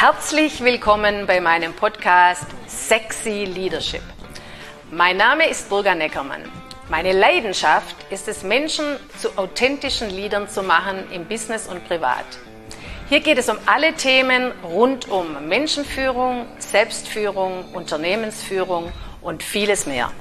Herzlich willkommen bei meinem Podcast Sexy Leadership. Mein Name ist Burga Neckermann. Meine Leidenschaft ist es, Menschen zu authentischen Leadern zu machen im Business und privat. Hier geht es um alle Themen rund um Menschenführung, Selbstführung, Unternehmensführung und vieles mehr.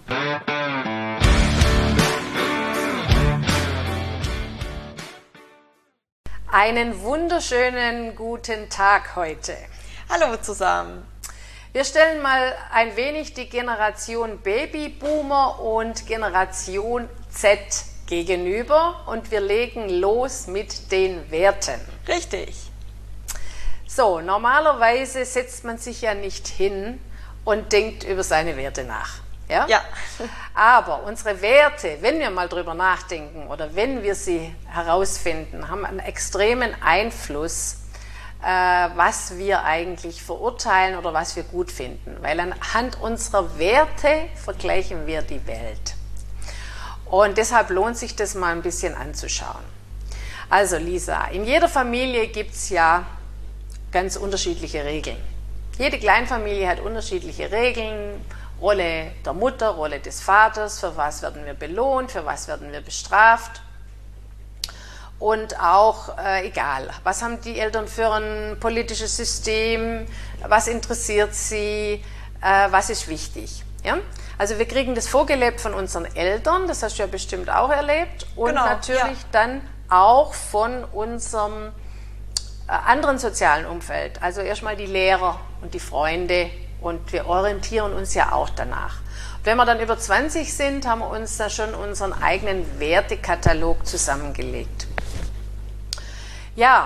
Einen wunderschönen guten Tag heute. Hallo zusammen. Wir stellen mal ein wenig die Generation Babyboomer und Generation Z gegenüber und wir legen los mit den Werten. Richtig. So, normalerweise setzt man sich ja nicht hin und denkt über seine Werte nach. Ja? Ja. Aber unsere Werte, wenn wir mal drüber nachdenken oder wenn wir sie herausfinden, haben einen extremen Einfluss, was wir eigentlich verurteilen oder was wir gut finden. Weil anhand unserer Werte vergleichen wir die Welt. Und deshalb lohnt sich das mal ein bisschen anzuschauen. Also Lisa, in jeder Familie gibt es ja ganz unterschiedliche Regeln. Jede Kleinfamilie hat unterschiedliche Regeln. Rolle der Mutter, Rolle des Vaters, für was werden wir belohnt, für was werden wir bestraft. Und auch, egal, was haben die Eltern für ein politisches System, was interessiert sie, was ist wichtig. Ja? Also wir kriegen das vorgelebt von unseren Eltern, das hast du ja bestimmt auch erlebt, und genau, natürlich dann auch von unserem anderen sozialen Umfeld. Also erstmal die Lehrer und die Freunde. Und wir orientieren uns ja auch danach. Wenn wir dann über 20 sind, haben wir uns da schon unseren eigenen Wertekatalog zusammengelegt. Ja,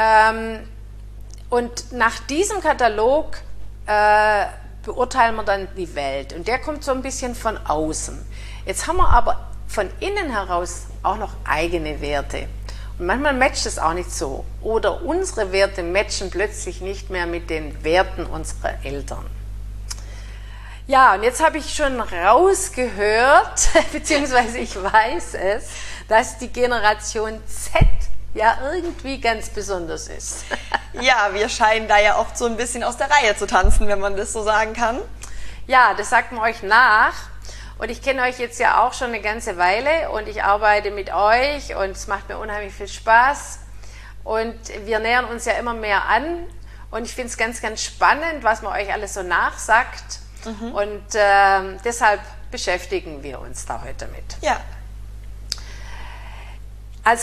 und nach diesem Katalog beurteilen wir dann die Welt. Und der kommt so ein bisschen von außen. Jetzt haben wir aber von innen heraus auch noch eigene Werte. Und manchmal matcht es auch nicht so. Oder unsere Werte matchen plötzlich nicht mehr mit den Werten unserer Eltern. Ja, und jetzt habe ich schon rausgehört, beziehungsweise ich weiß es, dass die Generation Z ja irgendwie ganz besonders ist. Ja, wir scheinen da ja oft so ein bisschen aus der Reihe zu tanzen, wenn man das so sagen kann. Ja, das sagt man euch nach. Und ich kenne euch jetzt ja auch schon eine ganze Weile und ich arbeite mit euch und es macht mir unheimlich viel Spaß. Und wir nähern uns ja immer mehr an und ich finde es ganz, ganz spannend, was man euch alles so nachsagt. Und deshalb beschäftigen wir uns da heute mit. Ja. Also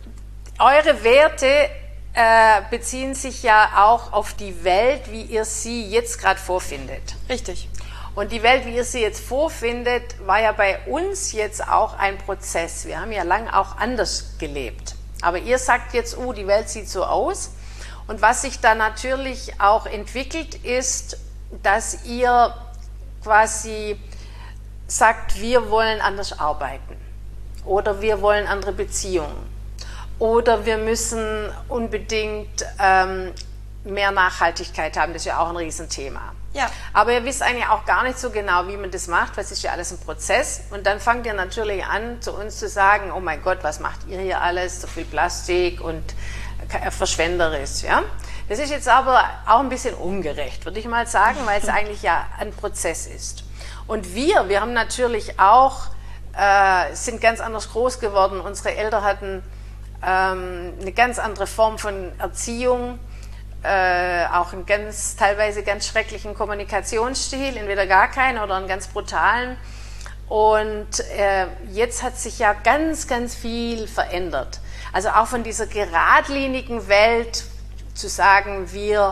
eure Werte beziehen sich ja auch auf die Welt, wie ihr sie jetzt gerade vorfindet. Richtig. Und die Welt, wie ihr sie jetzt vorfindet, war ja bei uns jetzt auch ein Prozess. Wir haben ja lange auch anders gelebt. Aber ihr sagt jetzt, die Welt sieht so aus. Und was sich da natürlich auch entwickelt ist, dass ihr quasi sagt, wir wollen anders arbeiten oder wir wollen andere Beziehungen oder wir müssen unbedingt mehr Nachhaltigkeit haben, das ist ja auch ein Riesenthema. Ja. Aber ihr wisst eigentlich auch gar nicht so genau, wie man das macht, weil es ist ja alles ein Prozess und dann fangt ihr natürlich an, zu uns zu sagen, oh mein Gott, was macht ihr hier alles, so viel Plastik und verschwenderisch, ja? Das ist jetzt aber auch ein bisschen ungerecht, würde ich mal sagen, weil es eigentlich ja ein Prozess ist. Und wir haben natürlich auch, sind ganz anders groß geworden. Unsere Eltern hatten eine ganz andere Form von Erziehung, auch einen teilweise ganz schrecklichen Kommunikationsstil, entweder gar keinen oder einen ganz brutalen. Und jetzt hat sich ja ganz, ganz viel verändert. Also auch von dieser geradlinigen Welt, zu sagen, wir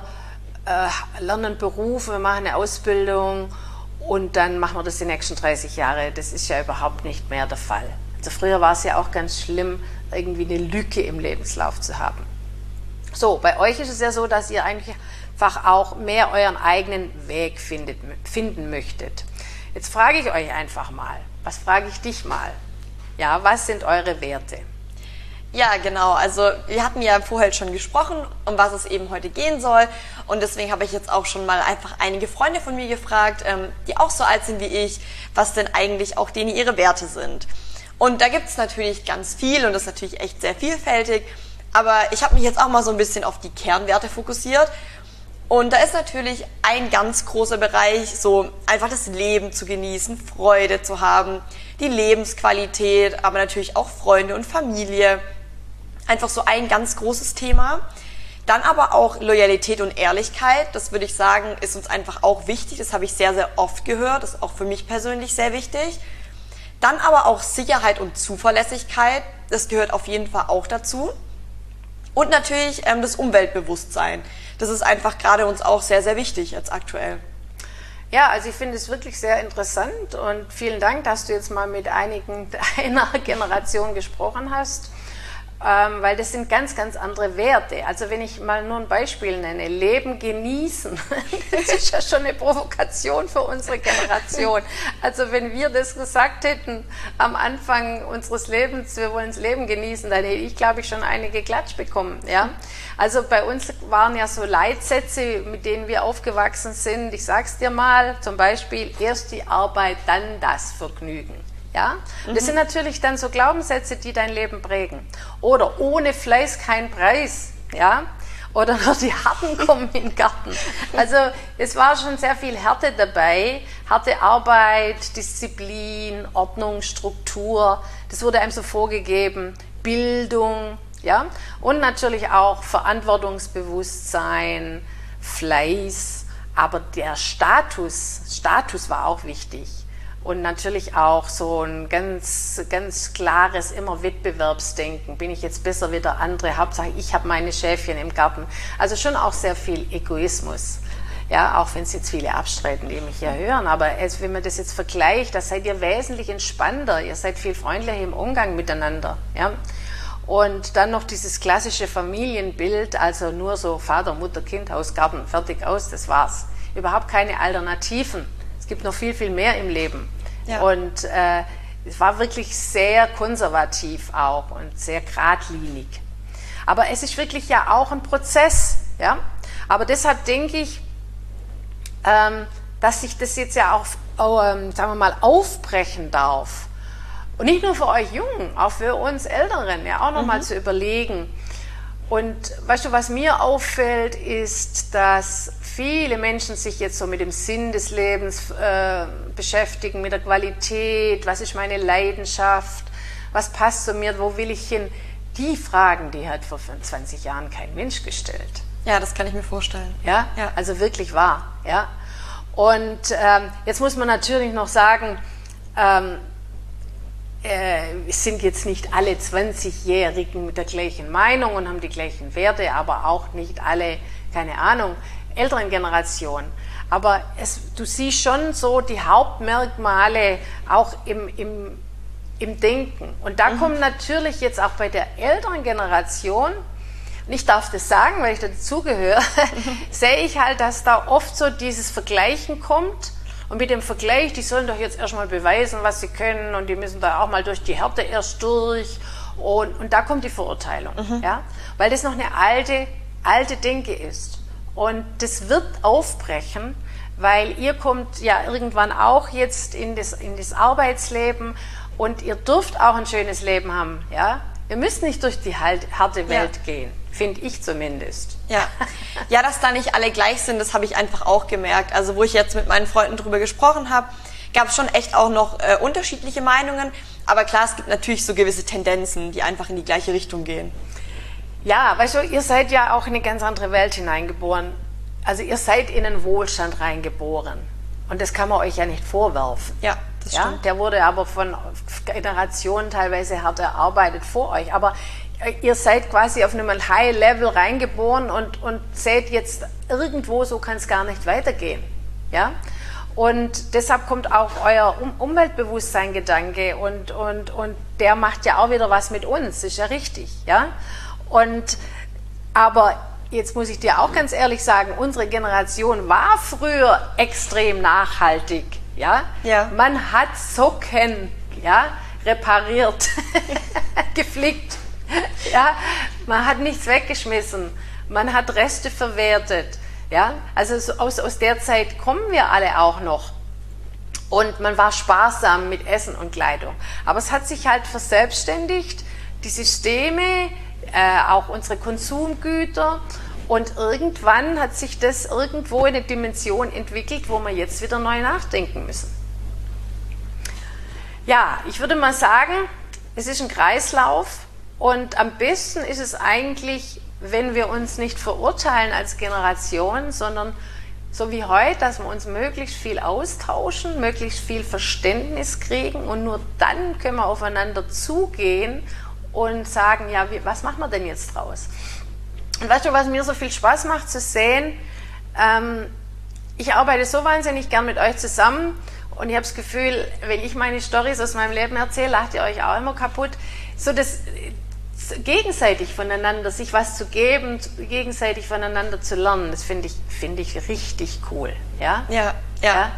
lernen Beruf, wir machen eine Ausbildung und dann machen wir das die nächsten 30 Jahre. Das ist ja überhaupt nicht mehr der Fall. Also früher war es ja auch ganz schlimm, irgendwie eine Lücke im Lebenslauf zu haben. So, bei euch ist es ja so, dass ihr einfach auch mehr euren eigenen Weg finden möchtet. Jetzt frage ich euch einfach mal, was frage ich dich mal? Ja, was sind eure Werte? Ja, genau. Also wir hatten ja vorher schon gesprochen, um was es eben heute gehen soll. Und deswegen habe ich jetzt auch schon mal einfach einige Freunde von mir gefragt, die auch so alt sind wie ich, was denn eigentlich auch denen ihre Werte sind. Und da gibt es natürlich ganz viel und das ist natürlich echt sehr vielfältig. Aber ich habe mich jetzt auch mal so ein bisschen auf die Kernwerte fokussiert. Und da ist natürlich ein ganz großer Bereich, so einfach das Leben zu genießen, Freude zu haben, die Lebensqualität, aber natürlich auch Freunde und Familie. Einfach so ein ganz großes Thema. Dann aber auch Loyalität und Ehrlichkeit, das würde ich sagen, ist uns einfach auch wichtig. Das habe ich sehr, sehr oft gehört, das ist auch für mich persönlich sehr wichtig. Dann aber auch Sicherheit und Zuverlässigkeit, das gehört auf jeden Fall auch dazu. Und natürlich das Umweltbewusstsein. Das ist einfach gerade uns auch sehr, sehr wichtig jetzt aktuell. Ja, also ich finde es wirklich sehr interessant und vielen Dank, dass du jetzt mal mit einigen deiner Generation gesprochen hast, weil das sind ganz, ganz andere Werte. Also wenn ich mal nur ein Beispiel nenne, Leben genießen, das ist ja schon eine Provokation für unsere Generation. Also wenn wir das gesagt hätten am Anfang unseres Lebens, wir wollen das Leben genießen, dann hätte ich, glaube ich, schon einige Klatsch bekommen. Ja? Also bei uns waren ja so Leitsätze, mit denen wir aufgewachsen sind. Ich sag's dir mal, zum Beispiel, erst die Arbeit, dann das Vergnügen. Ja? Das sind natürlich dann so Glaubenssätze, die dein Leben prägen. Oder ohne Fleiß kein Preis. Ja? Oder nur die Harten kommen in den Garten. Also es war schon sehr viel Härte dabei. Harte Arbeit, Disziplin, Ordnung, Struktur. Das wurde einem so vorgegeben. Bildung. Ja? Und natürlich auch Verantwortungsbewusstsein, Fleiß. Aber der Status war auch wichtig. Und natürlich auch so ein ganz, ganz klares immer Wettbewerbsdenken. Bin ich jetzt besser wie der andere? Hauptsache, ich habe meine Schäfchen im Garten. Also schon auch sehr viel Egoismus. Ja, auch wenn es jetzt viele abstreiten, die mich hier hören. Aber wenn man das jetzt vergleicht, da seid ihr wesentlich entspannter. Ihr seid viel freundlicher im Umgang miteinander. Ja? Und dann noch dieses klassische Familienbild, also nur so Vater, Mutter, Kind, Haus, Garten, fertig, aus, das war's. Überhaupt keine Alternativen. Es gibt noch viel, viel mehr im Leben. Ja. Und es war wirklich sehr konservativ auch und sehr geradlinig. Aber es ist wirklich ja auch ein Prozess. Ja? Aber deshalb denke ich, dass sich das jetzt ja auch sagen wir mal, aufbrechen darf. Und nicht nur für euch Jungen, auch für uns Älteren, ja auch nochmal zu überlegen. Und weißt du, was mir auffällt, ist, dass viele Menschen sich jetzt so mit dem Sinn des Lebens beschäftigen, mit der Qualität, was ist meine Leidenschaft, was passt zu mir, wo will ich hin. Die Fragen, die hat vor 25 Jahren kein Mensch gestellt. Ja, das kann ich mir vorstellen. Ja, ja. Also wirklich wahr. Ja. Und jetzt muss man natürlich noch sagen, es sind jetzt nicht alle 20-Jährigen mit der gleichen Meinung und haben die gleichen Werte, aber auch nicht alle, keine Ahnung, älteren Generationen. Aber du siehst schon so die Hauptmerkmale auch im Denken. Und da kommt natürlich jetzt auch bei der älteren Generation, und ich darf das sagen, weil ich da dazugehöre, sehe ich halt, dass da oft so dieses Vergleichen kommt. Und mit dem Vergleich, die sollen doch jetzt erstmal beweisen, was sie können und die müssen da auch mal durch die Härte erst durch. Und da kommt die Verurteilung, ja? Weil das noch eine alte Denke ist. Und das wird aufbrechen, weil ihr kommt ja irgendwann auch jetzt in das Arbeitsleben und ihr dürft auch ein schönes Leben haben. Ja? Ihr müsst nicht durch die harte Welt gehen. Finde ich zumindest. Ja. Ja, dass da nicht alle gleich sind, das habe ich einfach auch gemerkt. Also wo ich jetzt mit meinen Freunden drüber gesprochen habe, gab es schon echt auch noch unterschiedliche Meinungen. Aber klar, es gibt natürlich so gewisse Tendenzen, die einfach in die gleiche Richtung gehen. Ja, weißt du, ihr seid ja auch in eine ganz andere Welt hineingeboren. Also ihr seid in einen Wohlstand reingeboren. Und das kann man euch ja nicht vorwerfen. Ja, das stimmt. Der wurde aber von Generationen teilweise hart erarbeitet vor euch. Aber ihr seid quasi auf einem High-Level reingeboren und seht jetzt irgendwo, so kann es gar nicht weitergehen. Ja? Und deshalb kommt auch euer Umweltbewusstsein-Gedanke und der macht ja auch wieder was mit uns, ist ja richtig. Ja? Aber jetzt muss ich dir auch ganz ehrlich sagen, unsere Generation war früher extrem nachhaltig. Ja? Ja. Man hat Socken repariert, geflickt. Ja, man hat nichts weggeschmissen, man hat Reste verwertet. Ja, also so aus der Zeit kommen wir alle auch noch. Und man war sparsam mit Essen und Kleidung. Aber es hat sich halt verselbstständigt, die Systeme, auch unsere Konsumgüter. Und irgendwann hat sich das irgendwo in eine Dimension entwickelt, wo wir jetzt wieder neu nachdenken müssen. Ja, ich würde mal sagen, es ist ein Kreislauf und am besten ist es eigentlich, wenn wir uns nicht verurteilen als Generation, sondern so wie heute, dass wir uns möglichst viel austauschen, möglichst viel Verständnis kriegen und nur dann können wir aufeinander zugehen und sagen, ja, was machen wir denn jetzt draus? Und weißt du, was mir so viel Spaß macht zu sehen? Ich arbeite so wahnsinnig gern mit euch zusammen und ich habe das Gefühl, wenn ich meine Storys aus meinem Leben erzähle, lacht ihr euch auch immer kaputt. So das gegenseitig voneinander, sich was zu geben, gegenseitig voneinander zu lernen, das finde ich richtig cool. Ja? Ja, ja.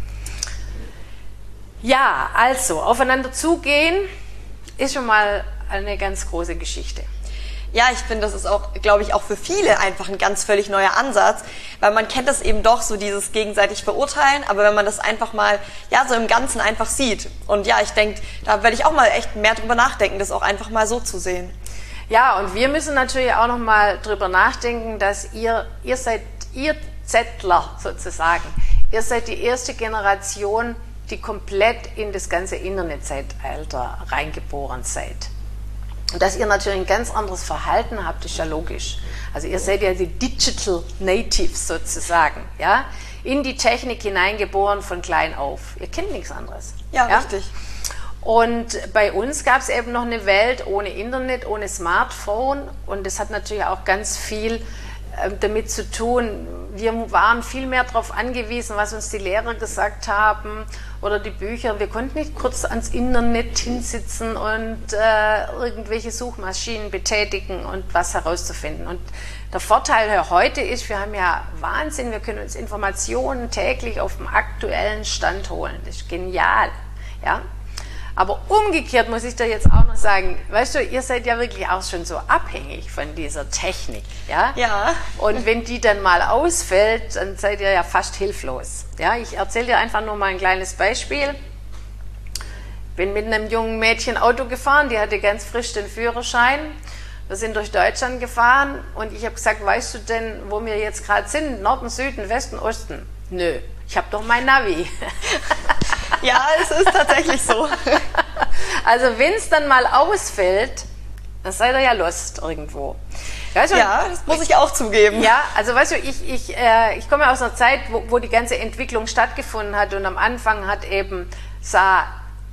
Ja, also, aufeinander zugehen ist schon mal eine ganz große Geschichte. Ja, ich finde, das ist auch, glaube ich, auch für viele einfach ein ganz völlig neuer Ansatz, weil man kennt das eben doch, so dieses gegenseitig verurteilen, aber wenn man das einfach mal, ja, so im Ganzen einfach sieht. Und ja, ich denke, da werde ich auch mal echt mehr drüber nachdenken, das auch einfach mal so zu sehen. Ja, und wir müssen natürlich auch noch mal drüber nachdenken, dass ihr seid, ihr Zettler sozusagen, ihr seid die erste Generation, die komplett in das ganze Internetzeitalter reingeboren seid. Und dass ihr natürlich ein ganz anderes Verhalten habt, ist ja logisch. Also ihr seid ja die Digital Natives sozusagen, ja, in die Technik hineingeboren von klein auf. Ihr kennt nichts anderes. Ja, richtig. Und bei uns gab es eben noch eine Welt ohne Internet, ohne Smartphone und das hat natürlich auch ganz viel damit zu tun. Wir waren viel mehr darauf angewiesen, was uns die Lehrer gesagt haben oder die Bücher. Wir konnten nicht kurz ans Internet hinsitzen und irgendwelche Suchmaschinen betätigen und was herauszufinden. Und der Vorteil heute ist, wir haben ja Wahnsinn, wir können uns Informationen täglich auf dem aktuellen Stand holen. Das ist genial. Ja? Aber umgekehrt muss ich dir jetzt auch noch sagen, weißt du, ihr seid ja wirklich auch schon so abhängig von dieser Technik, ja? Ja. Und wenn die dann mal ausfällt, dann seid ihr ja fast hilflos. Ja, ich erzähle dir einfach nur mal ein kleines Beispiel. Bin mit einem jungen Mädchen Auto gefahren, die hatte ganz frisch den Führerschein. Wir sind durch Deutschland gefahren und ich habe gesagt, weißt du denn, wo wir jetzt gerade sind? Norden, Süden, Westen, Osten? Nö, ich habe doch mein Navi. Ja, es ist tatsächlich so. Also wenn es dann mal ausfällt, dann seid ihr ja lost irgendwo. Weißt du, ja, das muss ich auch zugeben. Ja, also weißt du, ich komme aus einer Zeit, wo die ganze Entwicklung stattgefunden hat und am Anfang sah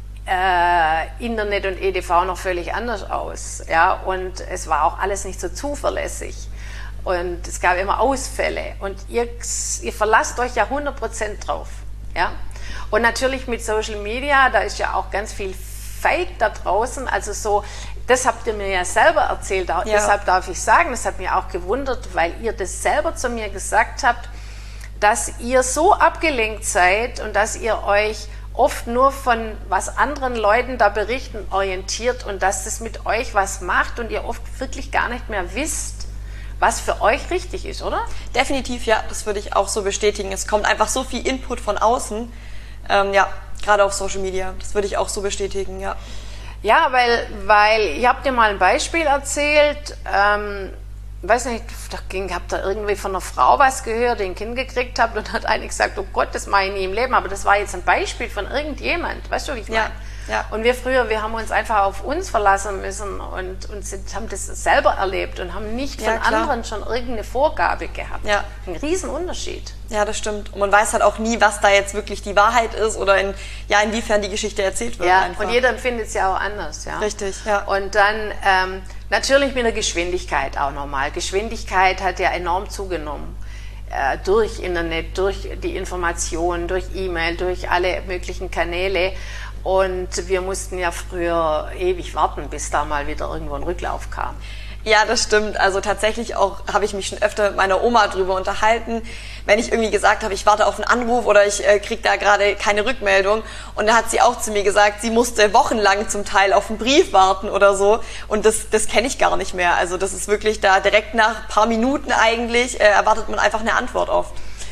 Internet und EDV noch völlig anders aus. Ja, und es war auch alles nicht so zuverlässig. Und es gab immer Ausfälle und ihr verlasst euch ja 100% drauf. Ja? Und natürlich mit Social Media, da ist ja auch ganz viel Fake da draußen, also so, das habt ihr mir ja selber erzählt, ja. Deshalb darf ich sagen, das hat mich auch gewundert, weil ihr das selber zu mir gesagt habt, dass ihr so abgelenkt seid und dass ihr euch oft nur von was anderen Leuten da berichten orientiert und dass das mit euch was macht und ihr oft wirklich gar nicht mehr wisst, was für euch richtig ist, oder? Definitiv, ja, das würde ich auch so bestätigen. Es kommt einfach so viel Input von außen, ja, gerade auf Social Media, das würde ich auch so bestätigen, ja. Ja, weil ihr habt dir mal ein Beispiel erzählt, weiß nicht, habt ihr irgendwie von einer Frau was gehört, die ein Kind gekriegt habt und hat eigentlich gesagt, oh Gott, das mache ich nie im Leben, aber das war jetzt ein Beispiel von irgendjemand, weißt du, wie ich meine? Ja. Und wir haben uns einfach auf uns verlassen müssen und haben das selber erlebt und haben nicht von anderen schon irgendeine Vorgabe gehabt. Ja. Ein Riesenunterschied. Ja, das stimmt. Und man weiß halt auch nie, was da jetzt wirklich die Wahrheit ist oder inwiefern die Geschichte erzählt wird. Ja, einfach. Und jeder empfindet es ja auch anders. Ja? Richtig, ja. Und dann natürlich mit der Geschwindigkeit auch nochmal. Geschwindigkeit hat ja enorm zugenommen. Durch Internet, durch die Informationen, durch E-Mail, durch alle möglichen Kanäle. Und wir mussten ja früher ewig warten, bis da mal wieder irgendwo ein Rücklauf kam. Ja, das stimmt. Also tatsächlich auch habe ich mich schon öfter mit meiner Oma drüber unterhalten, wenn ich irgendwie gesagt habe, ich warte auf einen Anruf oder ich kriege da gerade keine Rückmeldung. Und da hat sie auch zu mir gesagt, sie musste wochenlang zum Teil auf einen Brief warten oder so. Und das kenne ich gar nicht mehr. Also das ist wirklich da direkt nach ein paar Minuten eigentlich, erwartet man einfach eine Antwort oft.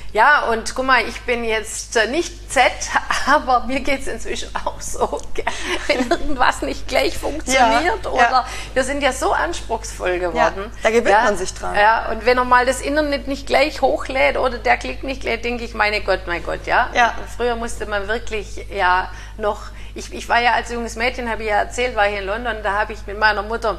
Ja, und guck mal, ich bin jetzt nicht Z, aber mir geht es inzwischen auch so, wenn irgendwas nicht gleich funktioniert oder wir sind ja so anspruchsvoll geworden. Ja, da gewöhnt man sich dran. Ja, und wenn er mal das Internet nicht gleich hochlädt oder der Klick nicht lädt, denke ich, mein Gott, ja. Und früher musste man wirklich noch, ich war ja als junges Mädchen, habe ich ja erzählt, war hier in London, da habe ich mit meiner Mutter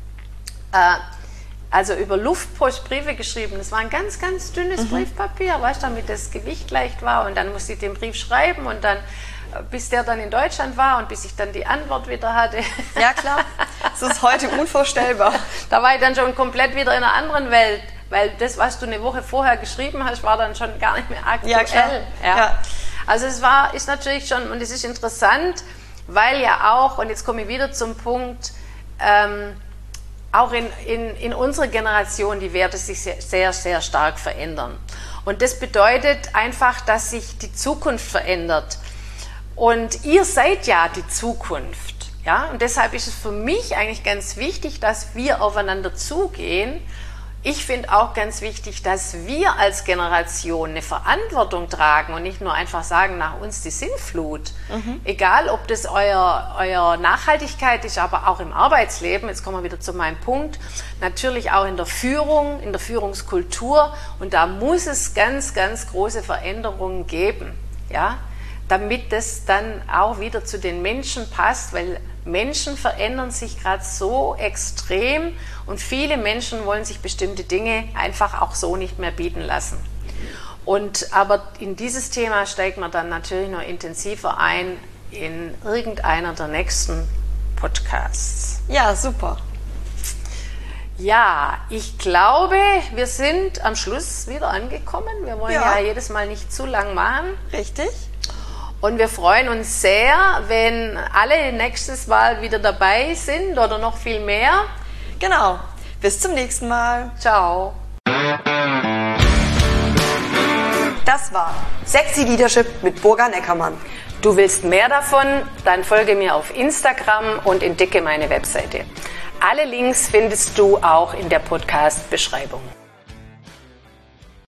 also über Luftpost Briefe geschrieben. Das war ein ganz, ganz dünnes Briefpapier, weißt du, damit das Gewicht leicht war. Und dann musste ich den Brief schreiben und dann, bis der dann in Deutschland war und bis ich dann die Antwort wieder hatte. Ja, klar. Das ist heute unvorstellbar. Da war ich dann schon komplett wieder in einer anderen Welt, weil das, was du eine Woche vorher geschrieben hast, war dann schon gar nicht mehr aktuell. Ja, klar. Ja. Also ist natürlich schon, und es ist interessant, weil ja auch, und jetzt komme ich wieder zum Punkt, auch in unserer Generation die Werte sich sehr, sehr stark verändern. Und das bedeutet einfach, dass sich die Zukunft verändert. Und ihr seid ja die Zukunft. Ja? Und deshalb ist es für mich eigentlich ganz wichtig, dass wir aufeinander zugehen. Ich finde auch ganz wichtig, dass wir als Generation eine Verantwortung tragen und nicht nur einfach sagen, nach uns die Sintflut. Egal, ob das euer Nachhaltigkeit ist, aber auch im Arbeitsleben, jetzt kommen wir wieder zu meinem Punkt, natürlich auch in der Führung, in der Führungskultur, und da muss es ganz, ganz große Veränderungen geben, ja, damit das dann auch wieder zu den Menschen passt, weil Menschen verändern sich gerade so extrem und viele Menschen wollen sich bestimmte Dinge einfach auch so nicht mehr bieten lassen. Aber in dieses Thema steigt man dann natürlich noch intensiver ein in irgendeiner der nächsten Podcasts. Ja, super. Ja, ich glaube, wir sind am Schluss wieder angekommen. Wir wollen ja jedes Mal nicht zu lang machen. Richtig. Und wir freuen uns sehr, wenn alle nächstes Mal wieder dabei sind oder noch viel mehr. Genau. Bis zum nächsten Mal. Ciao. Das war Sexy Leadership mit Burga Neckermann. Du willst mehr davon? Dann folge mir auf Instagram und entdecke meine Webseite. Alle Links findest du auch in der Podcast-Beschreibung.